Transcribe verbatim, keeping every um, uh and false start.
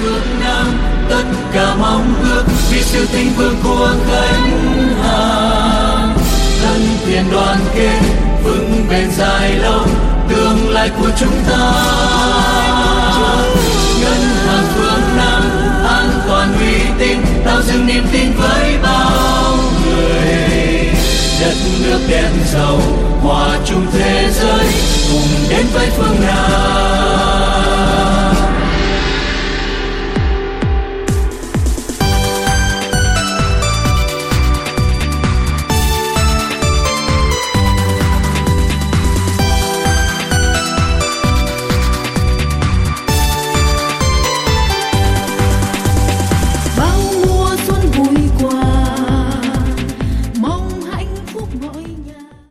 phương Nam, tất cả mong ước vì sự thịnh vượng của Khánh Hà. Thân thiện đoàn kết vững bền dài lâu, tương lai của chúng ta. Ngân hàng phương Nam an toàn uy tín, tạo dựng niềm tin với bao người. Đất nước đen giàu hòa chung thế giới,